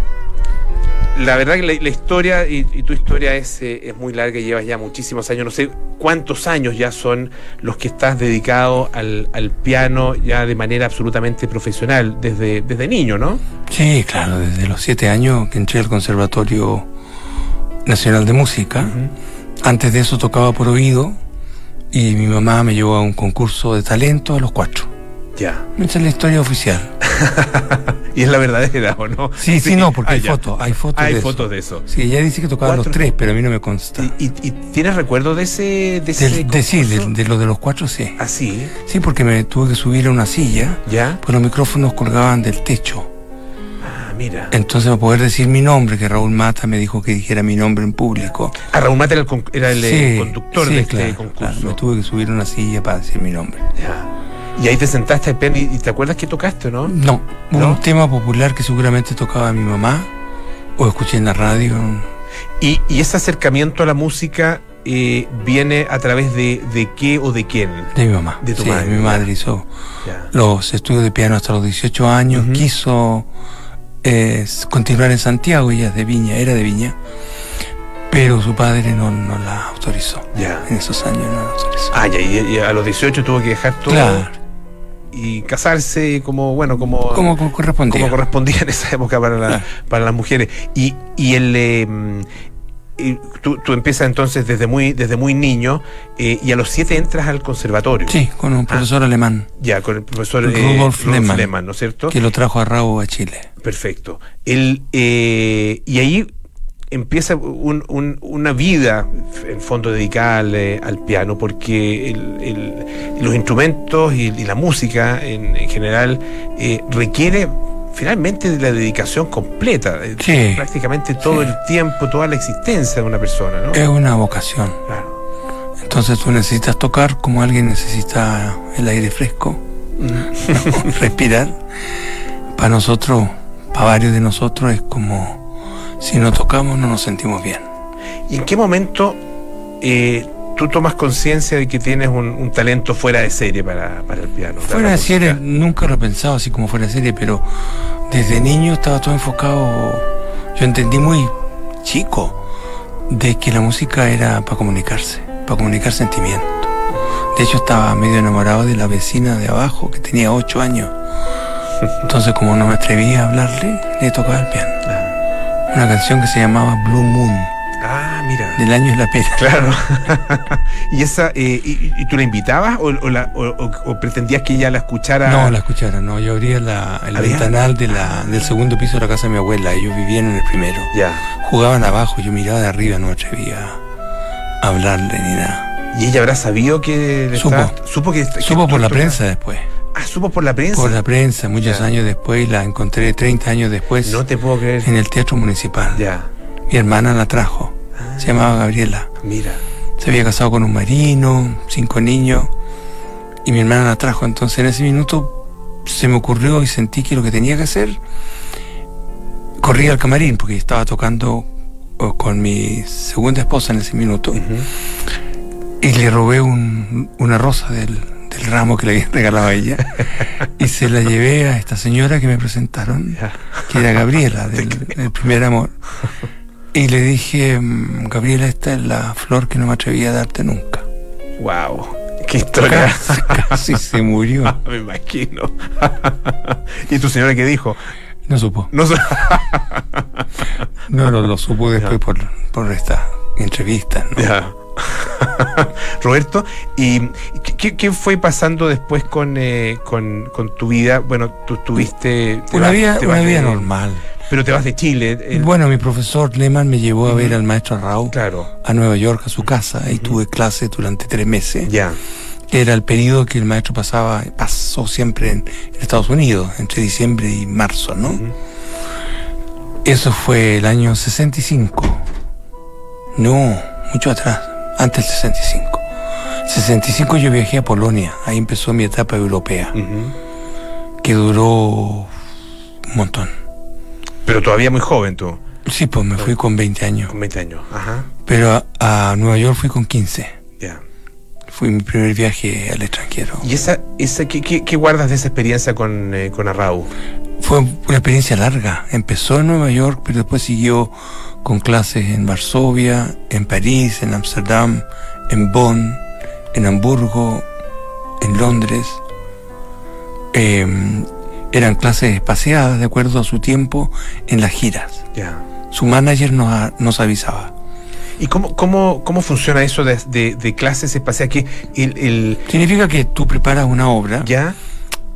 la verdad que la, la historia y, y tu historia es, eh, es muy larga y llevas ya muchísimos años, no sé cuántos años ya son los que estás dedicado al, al piano ya de manera absolutamente profesional, desde, desde niño, ¿no? Sí, claro, desde los siete años que entré al Conservatorio Nacional de Música. Uh-huh. Antes de eso tocaba por oído y mi mamá me llevó a un concurso de talento a los cuatro. Ya. Esa es la historia oficial. ¿Y es la verdadera o no? Sí, sí, sí no, porque ah, hay fotos, hay fotos ah, hay de fotos eso. de eso. Sí, ella dice que tocaba los tres, pero a mí no me consta. ¿Y, y, y tienes recuerdo de ese de ese de, de, sí, de, de lo de los cuatro, sí. ¿Ah, sí? Sí, porque me tuve que subir a una silla. ¿Ya? Pues los micrófonos colgaban del techo. Ah, mira. Entonces, para poder decir mi nombre, que Raúl Mata me dijo que dijera mi nombre en público. Ah, Raúl Mata era el, con, era el sí, conductor sí, de este claro, concurso. Claro, me tuve que subir a una silla para decir mi nombre. Ya. Y ahí te sentaste y, y te acuerdas que tocaste, ¿no? No, ¿No? Un tema popular que seguramente tocaba mi mamá o escuché en la radio. Y, y ese acercamiento a la música eh, viene a través de, de qué o de quién? De mi mamá. De tu sí, madre. Mi madre hizo ya. los estudios de piano hasta los dieciocho años, uh-huh. quiso eh, continuar en Santiago, ella es de Viña, era de Viña. Pero su padre no, no la autorizó. Ya. En esos años no la autorizó. Ah, ya, y, y a los dieciocho tuvo que dejar todo. Claro. Y casarse como, bueno, como... Como correspondía. Como correspondía en esa época para, la, claro. para las mujeres. Y, y el... Eh, y tú, tú empiezas entonces desde muy desde muy niño eh, y a los siete entras al conservatorio. Sí, con un profesor ah, alemán. Ya, con el profesor Rudolf, eh, Rudolf Lehmann, Lehmann, ¿no es cierto? Que lo trajo a Raúl a Chile. Perfecto. El, eh, y ahí empieza un, un, una vida, en fondo, dedicada al, eh, al piano, porque el, el, los instrumentos y, y la música en, en general eh, requiere finalmente de la dedicación completa, sí, prácticamente todo sí. el tiempo, toda la existencia de una persona, ¿no? Es una vocación. Claro. Entonces tú necesitas tocar como alguien necesita el aire fresco, mm. respirar. Para nosotros, para varios de nosotros, es como si no tocamos no nos sentimos bien. ¿Y en qué momento eh, tú tomas conciencia de que tienes un, un talento fuera de serie para, para el piano? Fuera de serie, nunca lo he pensado así como fuera de serie, pero desde niño estaba todo enfocado. Yo entendí muy chico de que la música era para comunicarse, para comunicar sentimientos. De hecho, estaba medio enamorado de la vecina de abajo, que tenía ocho años. Entonces, como no me atrevía a hablarle, le tocaba el piano. Una canción que se llamaba Blue Moon. Ah, mira. Del año es la pera. Claro. ¿Y esa eh, y, y tú la invitabas o, o, la, o, o, o pretendías que ella la escuchara? No, la escuchara, no. Yo abría la, el ¿Había? ventanal de la, del segundo piso de la casa de mi abuela. Ellos vivían en el primero. Ya. Jugaban abajo, yo miraba de arriba, no me atrevía a hablarle ni nada. ¿Y ella habrá sabido que le Supo. Estaba, supo que, que Supo por la prensa después. Ah, supo por la prensa. Por la prensa, muchos ya. años después, la encontré treinta años después. No te puedo creer. En el Teatro Municipal. Ya. Mi hermana la trajo. Ah, se llamaba Gabriela. Mira. Se había casado con un marino, cinco niños, y mi hermana la trajo. Entonces en ese minuto se me ocurrió y sentí que lo que tenía que hacer, corrí al camarín, porque estaba tocando con mi segunda esposa en ese minuto, uh-huh. y le robé un, una rosa del... el ramo que le había regalado a ella y se la llevé a esta señora que me presentaron, que era Gabriela del, del primer amor, y le dije: Gabriela, esta es la flor que no me atrevía a darte nunca. Wow, qué historia. Casi, casi se murió. Me imagino. ¿Y tu señora qué dijo? No supo. No, su- no lo, lo supo después por, por esta entrevista, ¿no? Ya. Roberto, ¿y qué, qué fue pasando después con, eh, con, con tu vida? Bueno, tú tuviste... Una vida, una vida de, normal. Pero te vas de Chile. El... Bueno, mi profesor Lehmann me llevó a uh-huh. ver al maestro Raúl, claro. a Nueva York, a su casa, y uh-huh. tuve clases durante tres meses. Ya. Era el periodo que el maestro pasaba, pasó siempre en, en Estados Unidos, entre diciembre y marzo, ¿no? Uh-huh. Eso fue el año sesenta y cinco. No, mucho atrás. Antes del sesenta y cinco. sesenta y cinco yo viajé a Polonia. Ahí empezó mi etapa europea. Uh-huh. Que duró un montón. Pero todavía muy joven tú. Sí, pues me fui con veinte años. Con veinte años, ajá. Pero a, a Nueva York fui con quince. Ya. Yeah. Fue mi primer viaje al extranjero. ¿Y esa, esa qué, qué, qué guardas de esa experiencia con, eh, con Arrau? Fue una experiencia larga. Empezó en Nueva York, pero después siguió con clases en Varsovia, en París, en Ámsterdam, en Bonn, en Hamburgo, en Londres. Eh, eran clases espaciadas de acuerdo a su tiempo en las giras. Yeah. Su manager nos, nos avisaba. ¿Y cómo, cómo, cómo funciona eso de, de, de clases espaciadas? Que el, el... Significa que tú preparas una obra. ¿Ya?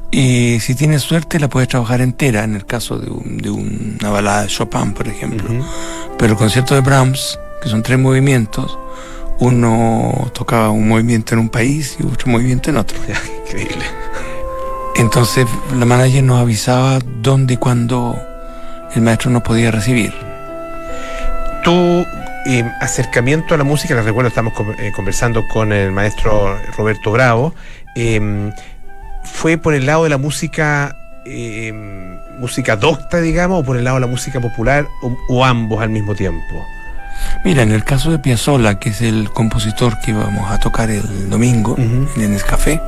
Y si tienes suerte la puedes trabajar entera, en el caso de, un, de una balada de Chopin, por ejemplo. Uh-huh. Pero el concierto de Brahms, que son tres movimientos, uno tocaba un movimiento en un país y otro movimiento en otro. Increíble. Entonces la manager nos avisaba dónde y cuándo el maestro nos podía recibir. Tu eh, acercamiento a la música, les recuerdo, estamos eh, conversando con el maestro Roberto Bravo, eh, ¿fue por el lado de la música eh, música docta, digamos, o por el lado de la música popular, o, o ambos al mismo tiempo? Mira, en el caso de Piazzolla, que es el compositor que vamos a tocar el domingo, uh-huh, en el café,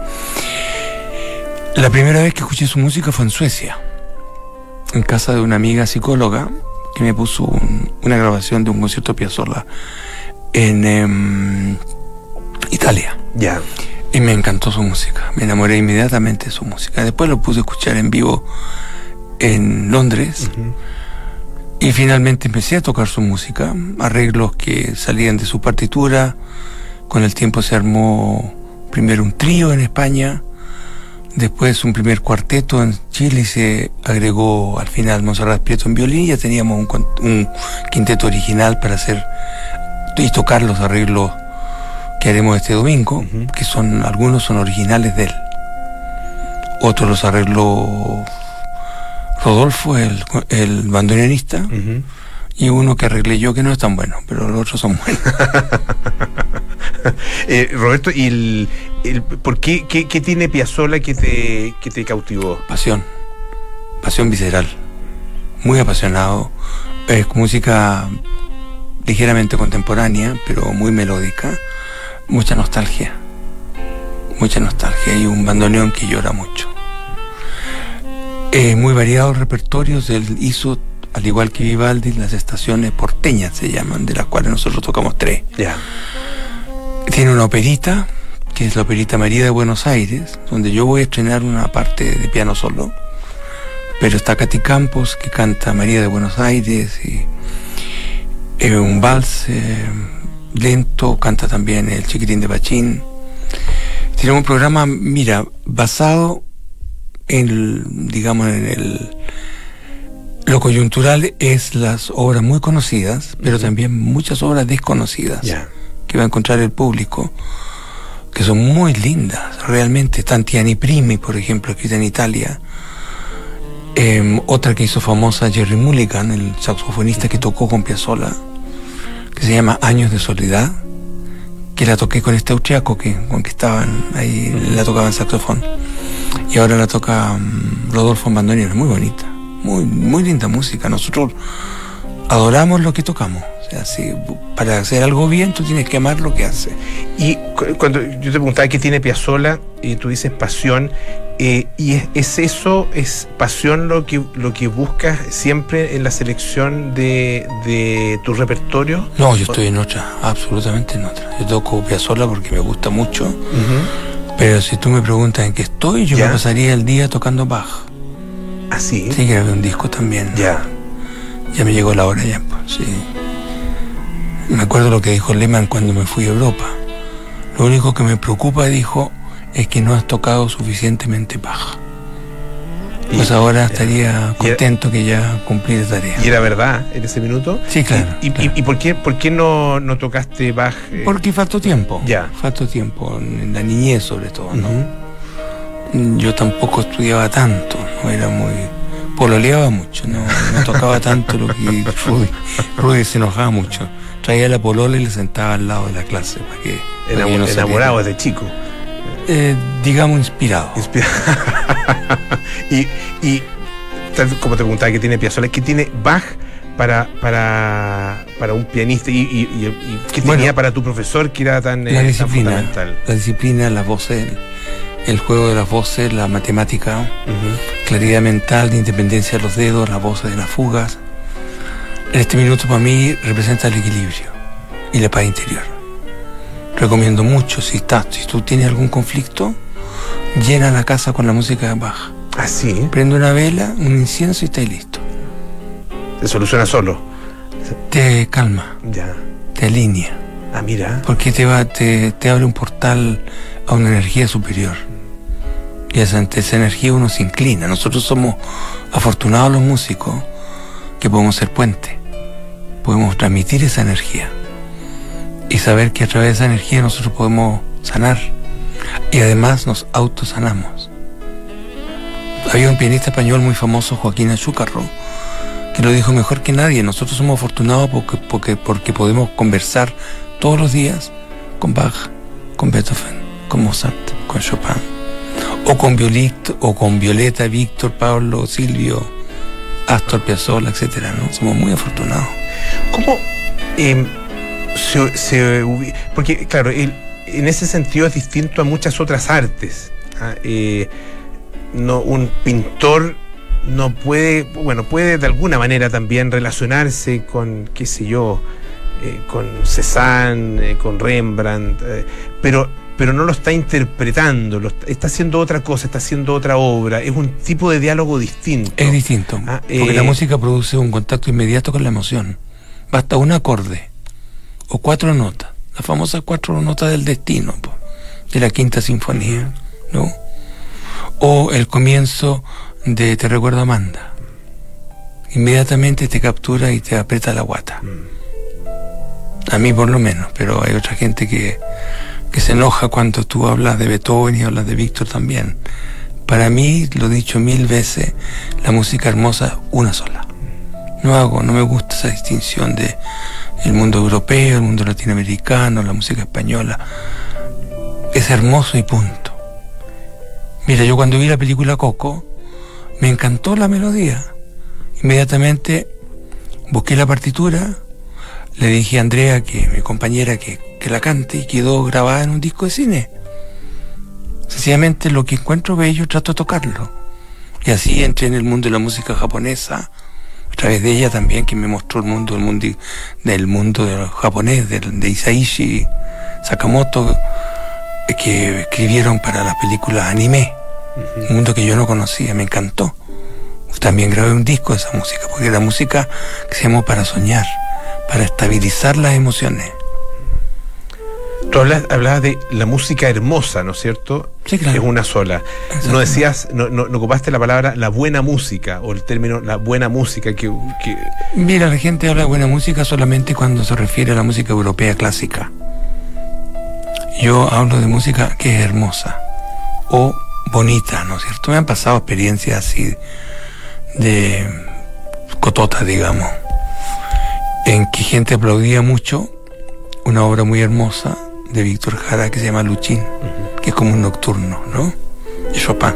la primera vez que escuché su música fue en Suecia, en casa de una amiga psicóloga que me puso un, una grabación de un concierto de Piazzolla en eh, Italia. Ya. Yeah. Y me encantó su música, me enamoré inmediatamente de su música. Después lo puse a escuchar en vivo en Londres, uh-huh, y finalmente empecé a tocar su música, arreglos que salían de su partitura. Con el tiempo se armó primero un trío en España, después un primer cuarteto en Chile y se agregó al final Montserrat Prieto en violín. Ya teníamos un, un quinteto original para hacer y tocar los arreglos que haremos este domingo, uh-huh, que son, algunos son originales de él, otros los arregló Rodolfo, el, el bandoneonista, uh-huh, y uno que arreglé yo que no es tan bueno, pero los otros son buenos. eh, Roberto, ¿y el, el, por qué, qué, qué tiene Piazzolla que te, que te cautivó? Pasión, pasión visceral, muy apasionado. Es música ligeramente contemporánea, pero muy melódica. Mucha nostalgia, mucha nostalgia, y un bandoneón que llora mucho. Eh, muy variados repertorios. Él hizo, al igual que Vivaldi, las estaciones porteñas se llaman, de las cuales nosotros tocamos tres. Yeah. Tiene una operita, que es la Operita María de Buenos Aires, donde yo voy a estrenar una parte de piano solo, pero está Katy Campos, que canta María de Buenos Aires, y eh, un vals eh, lento, canta también el Chiquitín de Pachín. Tiene un programa, mira, basado en el, digamos, en el, lo coyuntural es las obras muy conocidas, pero uh-huh, también muchas obras desconocidas, yeah, que va a encontrar el público, que son muy lindas, realmente. Tantiani Primi, por ejemplo, escrita en Italia. Eh, otra que hizo famosa Jerry Mulligan, el saxofonista, uh-huh, que tocó con Piazzolla, que se llama Años de Soledad, que la toqué con este austriaco que, con que estaban ahí, uh-huh, la tocaba en saxofón, y ahora la toca um, Rodolfo en bandoneón. Muy bonita, muy, muy linda música. Nosotros adoramos lo que tocamos. O sea, si para hacer algo bien tú tienes que amar lo que haces. Y cu- cuando yo te preguntaba qué tiene Piazzolla, y tú dices pasión, eh, y es, es eso, es pasión lo que lo que buscas siempre en la selección de, de tu repertorio. No, yo estoy en otra, absolutamente en otra. Yo toco Piazzolla porque me gusta mucho, uh-huh, pero si tú me preguntas en qué estoy, yo ¿ya? me pasaría el día tocando Bach. ¿Ah, sí? Sí, grabé un disco también. Ya. Ya me llegó la hora ya, pues, sí. Me acuerdo lo que dijo Lehmann cuando me fui a Europa. Lo único que me preocupa, dijo, es que no has tocado suficientemente Bach. Pues ahora estaría contento que ya cumplí la tarea. ¿Y era verdad en ese minuto? Sí, claro. ¿Y, y, claro. y por qué, por qué no, no tocaste Bach? Eh? Porque faltó tiempo. Ya. Faltó tiempo, en la niñez sobre todo, ¿no? Uh-huh. Yo tampoco estudiaba tanto, no era muy... pololeaba mucho, no, no tocaba tanto lo que Rudy. Rudy se enojaba mucho. Traía la polola y le sentaba al lado de la clase para que... Enamor, para que no enamorado desde chico. Eh, digamos inspirado. Inspirado. y, y como te preguntaba, ¿qué tiene Piazzolla? ¿Qué tiene Bach para, para, para un pianista? ¿Y, y, y, y qué tenía bueno, para tu profesor que era tan, la eh, disciplina, tan fundamental? La disciplina, las voces, el, el juego de las voces, la matemática, uh-huh, claridad mental, de independencia de los dedos, las voces de las fugas. En este minuto para mí representa el equilibrio y la paz interior. Recomiendo mucho, si estás, si tú tienes algún conflicto, llena la casa con la música de Bach. ¿Ah, sí? Prende una vela, un incienso y estás listo. ¿Te soluciona solo? Te calma. Ya. Te alinea. Ah, mira. Porque te va, te, te abre un portal a una energía superior. Y ante esa energía uno se inclina. Nosotros somos afortunados los músicos que podemos ser puente, podemos transmitir esa energía y saber que a través de esa energía nosotros podemos sanar y además nos autosanamos. Había un pianista español muy famoso, Joaquín Achúcarro, que lo dijo mejor que nadie: nosotros somos afortunados porque, porque, porque podemos conversar todos los días con Bach, con Beethoven, con Mozart, con Chopin, o con Violeta, o con Violeta, Víctor, Pablo, Silvio, Astor Piazzolla, etcétera, ¿no? Somos muy afortunados. ¿Cómo eh, se, se, porque claro, el, en ese sentido es distinto a muchas otras artes. ¿Ah? Eh, no, un pintor no puede, bueno, puede de alguna manera también relacionarse con, qué sé yo, eh, con Cézanne, eh, con Rembrandt, eh, pero pero no lo está interpretando, lo está, está haciendo otra cosa, está haciendo otra obra, es un tipo de diálogo distinto. Es distinto, ah, porque eh, la música produce un contacto inmediato con la emoción. Basta un acorde o cuatro notas, las famosas cuatro notas del destino, po, de la Quinta Sinfonía, ¿no? O el comienzo de Te recuerdo Amanda. Inmediatamente te captura y te aprieta la guata. A mí por lo menos, pero hay otra gente que, que se enoja cuando tú hablas de Beethoven y hablas de Víctor también. Para mí, lo he dicho mil veces, la música hermosa es una sola. No hago, no me gusta esa distinción de el mundo europeo, el mundo latinoamericano, la música española. Es hermoso y punto. Mira, yo cuando vi la película Coco, me encantó la melodía. Inmediatamente busqué la partitura, le dije a Andrea, que mi compañera, que, que la cante, y quedó grabada en un disco de cine. Sencillamente lo que encuentro bello trato de tocarlo. Y así entré en el mundo de la música japonesa, a través de ella también, que me mostró el mundo del mundo, del mundo de japonés, de, de Isaichi Sakamoto, que escribieron para las películas anime. Uh-huh. Un mundo que yo no conocía, me encantó. También grabé un disco de esa música, porque era música que se llamó para soñar, para estabilizar las emociones. Tú hablas, hablabas de la música hermosa, ¿no es cierto? Sí, claro. Es una sola. No decías, no, no, no ocupaste la palabra la buena música, o el término la buena música que, que... Mira, la gente habla de buena música solamente cuando se refiere a la música europea clásica. Yo hablo de música que es hermosa o bonita, ¿no es cierto? Me han pasado experiencias así de cototas, digamos, en que gente aplaudía mucho una obra muy hermosa de Víctor Jara que se llama Luchín, uh-huh. que es como un nocturno, ¿no? De Chopin.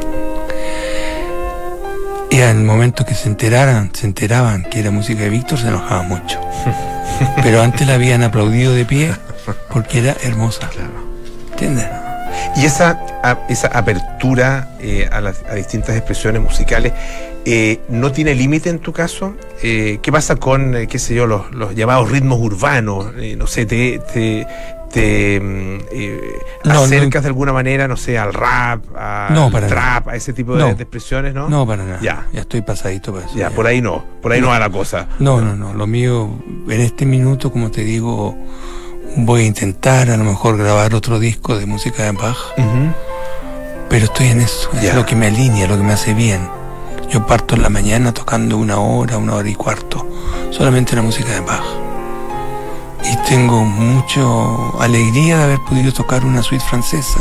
Y al momento que se enteraran, se enteraban que era música de Víctor, se enojaban mucho. Pero antes la habían aplaudido de pie porque era hermosa. Claro. ¿Entiendes? Y esa, a, esa apertura eh, a las a distintas expresiones musicales eh, ¿no tiene límite en tu caso? Eh, ¿Qué pasa con, eh, qué sé yo, los, los llamados ritmos urbanos? Eh, no sé, te, te, te eh, no, acercas no, de alguna manera, no sé, al rap, al no, para trap, nada. a ese tipo de, no, de expresiones, ¿no? No, para nada. Ya, ya estoy pasadito para eso. Ya, ya. por ahí no, por ahí no, no va la cosa. No, no, no, lo mío, en este minuto, como te digo, voy a intentar a lo mejor grabar otro disco de música de Bach, uh-huh. pero estoy en eso, es yeah. lo que me alinea, lo que me hace bien. Yo parto en la mañana tocando una hora, una hora y cuarto, solamente la música de Bach. Y tengo mucha alegría de haber podido tocar una suite francesa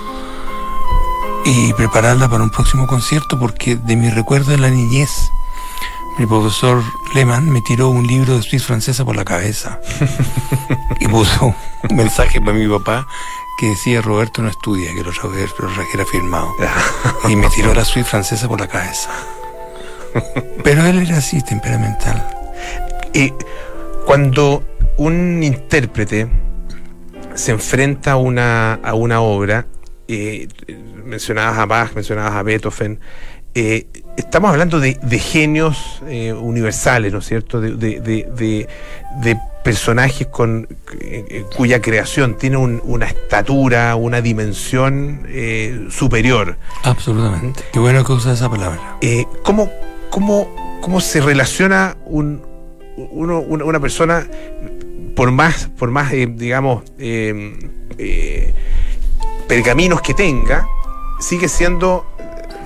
y prepararla para un próximo concierto, porque de mi recuerdo de la niñez, mi profesor Lehmann me tiró un libro de suite francesa por la cabeza y puso un mensaje para mi papá que decía: Roberto no estudia, que lo trajera firmado. Y me tiró la suite francesa por la cabeza. Pero él era así, temperamental. Y cuando un intérprete se enfrenta a una, a una obra, eh, mencionabas a Bach, mencionabas a Beethoven, eh, estamos hablando de, de genios eh, universales, ¿no es cierto? De, de, de, de, de personajes con eh, cuya creación tiene un, una estatura, una dimensión eh, superior. Absolutamente. Qué bueno que usas esa palabra. Eh, ¿cómo, cómo, ¿Cómo se relaciona un, uno, una, una persona, por más, por más eh, digamos, eh, eh, pergaminos que tenga, sigue siendo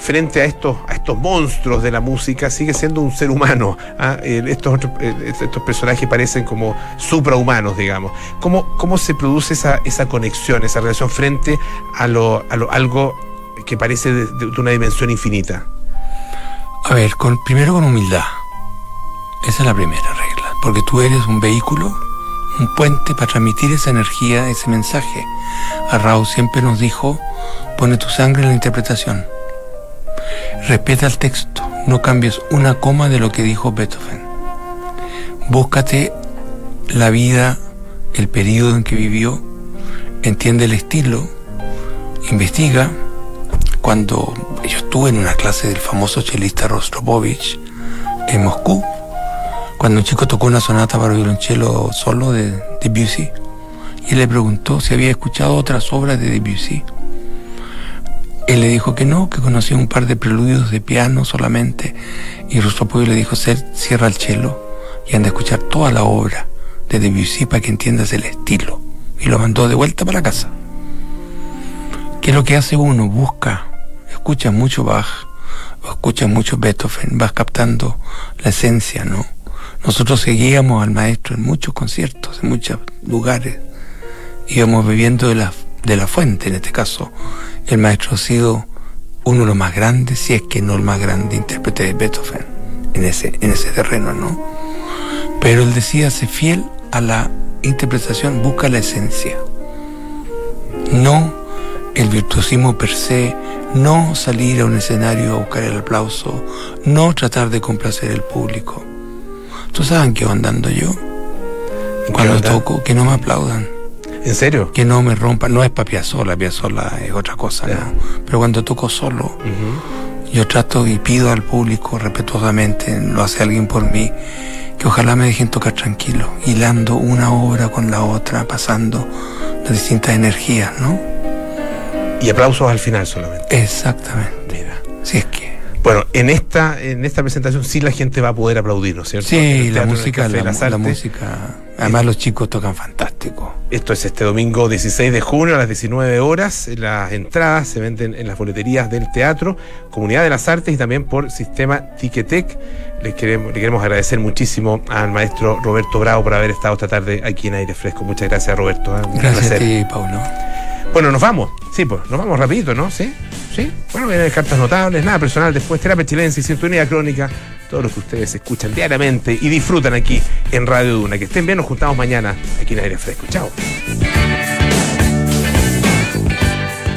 frente a estos, a estos monstruos de la música, sigue siendo un ser humano. ¿ah? Eh, estos, otros, eh, estos personajes parecen como suprahumanos, digamos. ¿Cómo, cómo se produce esa, esa conexión, esa relación frente a, lo, a lo, algo que parece de, de una dimensión infinita? A ver, con, primero con humildad. Esa es la primera regla. Porque tú eres un vehículo, un puente para transmitir esa energía, ese mensaje. Arrau siempre nos dijo, pone tu sangre en la interpretación. Respeta el texto, no cambies una coma de lo que dijo Beethoven. Búscate la vida, el periodo en que vivió, entiende el estilo, investiga. Cuando yo estuve en una clase del famoso chelista Rostropovich en Moscú, cuando un chico tocó una sonata para violonchelo solo de Debussy, y él le preguntó si había escuchado otras obras de Debussy. Él le dijo que no, que conocía un par de preludios de piano solamente, y Rostropovich le dijo, cierra el cello y anda a escuchar toda la obra de Debussy para que entiendas el estilo, y lo mandó de vuelta para casa. ¿Qué es lo que hace uno? Busca, escucha mucho Bach, o escucha mucho Beethoven, vas captando la esencia, ¿no? Nosotros seguíamos al maestro en muchos conciertos, en muchos lugares. Íbamos bebiendo de la, de la fuente, en este caso. El maestro ha sido uno de los más grandes, si es que no el más grande intérprete de Beethoven, en ese, en ese terreno, ¿no? Pero él decía, sé fiel a la interpretación, busca la esencia. No el virtuosismo per se, no salir a un escenario a buscar el aplauso, no tratar de complacer al público. ¿Tú sabes en qué va andando yo? Cuando toco, que no me aplaudan. ¿En serio? Que no me rompan. No es para Piazzolla, Piazzolla es otra cosa, yeah. ¿no? Pero cuando toco solo, uh-huh. yo trato y pido al público respetuosamente, lo hace alguien por mí, que ojalá me dejen tocar tranquilo, hilando una obra con la otra, pasando las distintas energías, ¿no? Y aplausos al final solamente. Exactamente. Mira. Si es que... Bueno, en esta en esta presentación sí la gente va a poder aplaudir, ¿no es cierto? Sí, la música, la, la, la música. Además, los chicos tocan fantástico. Esto es este domingo dieciséis de junio a las diecinueve horas. Las entradas se venden en las boleterías del teatro, Comunidad de las Artes y también por sistema Ticketek. Les queremos, le queremos agradecer muchísimo al maestro Roberto Bravo por haber estado esta tarde aquí en Aire Fresco. Muchas gracias, Roberto. ¿eh? Gracias placer. A ti, Paulo. Bueno, nos vamos. Sí, pues, nos vamos rapidito, ¿no? ¿Sí? ¿Sí? Bueno, vienen cartas notables, nada personal después, Terapia Chilense y Sintonía Crónica, todo lo que ustedes escuchan diariamente y disfrutan aquí en Radio Duna. Que estén bien, nos juntamos mañana aquí en Aire Fresco. Chao.